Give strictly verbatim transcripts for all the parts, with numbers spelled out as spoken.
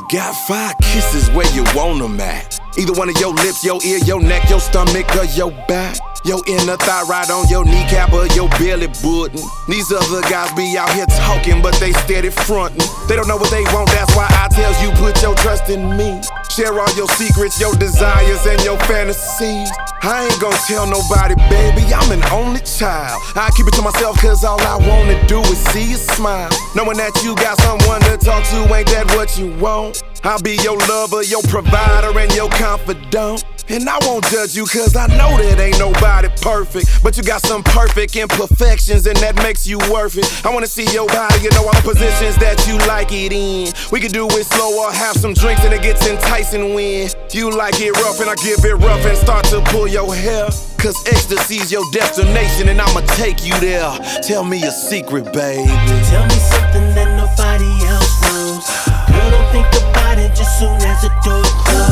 got five kisses where you want them at. Either one of your lips, your ear, your neck, your stomach, or your back. Your inner thigh right on your kneecap or your belly button. These other guys be out here talking, but they steady frontin'. They don't know what they want, that's why I tells you put your trust in me. Share all your secrets, your desires, and your fantasies. I ain't gon' tell nobody, baby, I'm an only child. I keep it to myself cause all I wanna do is see you smile. Knowing that you got someone to talk to, ain't that what you want? I'll be your lover, your provider, and your confidant. And I won't judge you cause I know that ain't nobody perfect. But you got some perfect imperfections and that makes you worth it. I wanna see your body, you know all the positions that you like it in. We can do it slow or have some drinks and it gets enticing when you like it rough and I give it rough and start to pull your hair. Cause ecstasy's your destination and I'ma take you there. Tell me a secret, baby. Tell me something that nobody else knows. Girl, don't think about it just soon as the door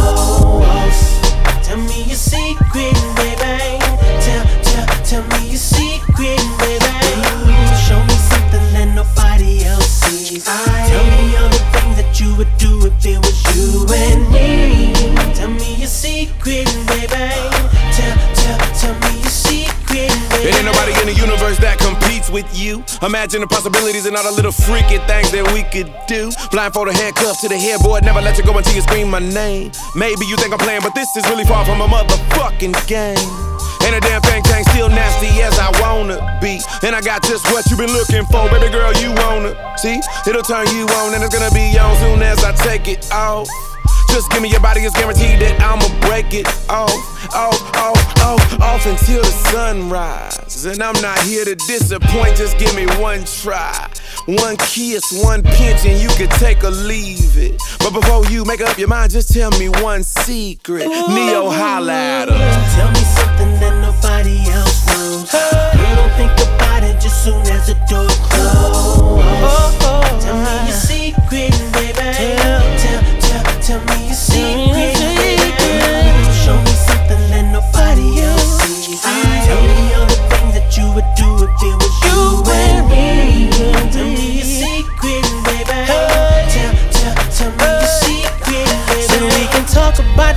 closes. Tell me your secret, baby. Tell, tell, tell me your secret, baby. Show me something that nobody else sees. Tell me all the things that you would do if it was you and me. Tell me your secret, baby. Tell, tell, tell me your secret, baby. There ain't nobody in the universe that competes with you. Imagine the possibilities and all the little freaky things that we could do. Blindfolded, handcuffed to the headboard, never let you go until you scream my name. Maybe you think I'm playing, but this is really far from a motherfucking game. Ain't a damn thing changed, still nasty as I wanna be. And I got just what you been looking for, baby girl, you wanna see? It'll turn you on and it's gonna be on soon as I take it off. Just give me your body, it's guaranteed that I'ma break it off, off, off, off, off until the sun rises. And I'm not here to disappoint, just give me one try. One kiss, one pinch, and you can take or leave it. But before you make up your mind, just tell me one secret. Ooh. Neo, holla at her. Tell me something that nobody else knows. Girl, don't think about it just soon as the door closes. Tell me your secret, baby. Tell, tell, tell me your secret, baby. Show me something that nobody else sees. Tell me all the things that you would do if it was you and me. Tell me your secret, baby. Tell, tell, tell me your secret, baby. So we can talk about